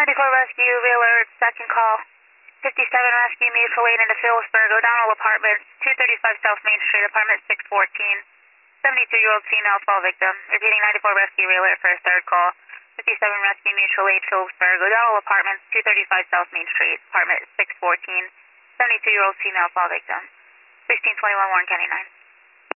94 Rescue, Alert, second call. 57 Rescue, mutual aid into Phillipsburg, O'Donnell Apartments, 235 South Main Street, apartment 614. 72-year-old female fall victim. Repeating 94 Rescue, Alert for a third call. 57 Rescue, mutual aid, Phillipsburg, O'Donnell Apartments, 235 South Main Street, apartment 614. 72-year-old female fall victim. 1621 Warren County 9.